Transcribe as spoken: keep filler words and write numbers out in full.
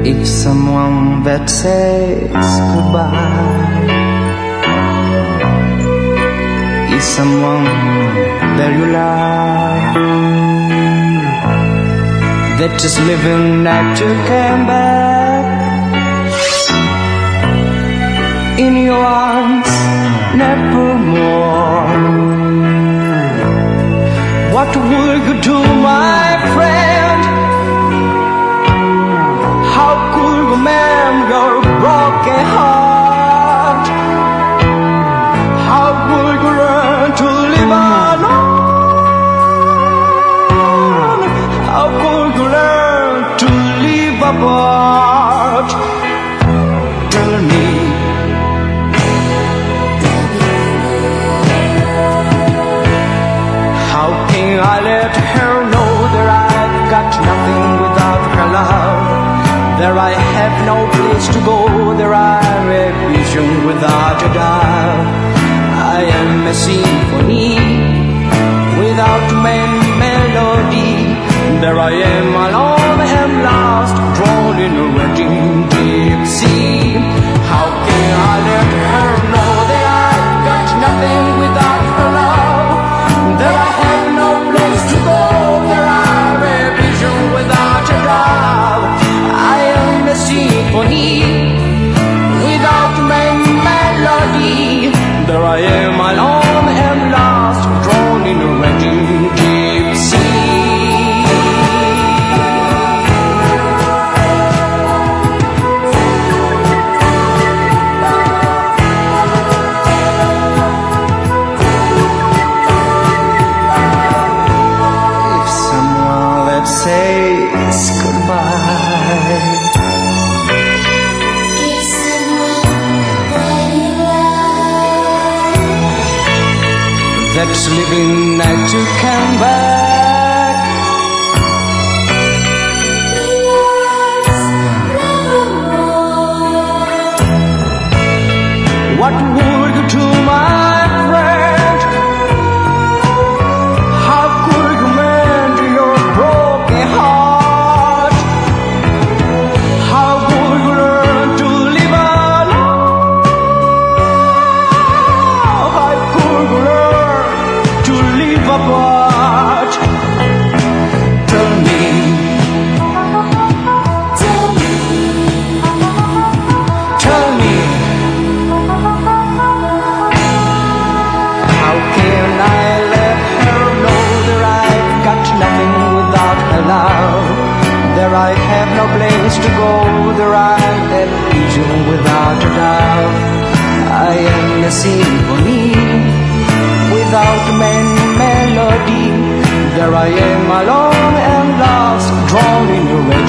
If someone that says goodbye is someone that you love, that is living not to come back in your arms nevermore. What would you do, my friend? How could you mend your broken heart? How would you learn to live alone? How could you learn to live apart? Tell me. How can I let her know that I've got nothing without her love? There I have no place to go, there I have vision without a doubt. I am a symphony without main melody. There I am alone and lost, drawn in a raging deep sea. How can I let her know that I've got nothing without her love? There I have no place to go, there I have a vision without a doubt. I am a symphony without main melody. There I am alone and lost, drawn in a raging deep sea. If someone that says goodbye that's living not to come back, what would you do, my friend? How could you mend your broken heart? How would you learn to live alone? How could you learn to live apart? Tell me. Tell me. Tell me. How can I let her know that I've got nothing without her love? There I have no place to go, there I have vision without a doubt. I am a symphony without main melody. There I am alone and lost, drawn in your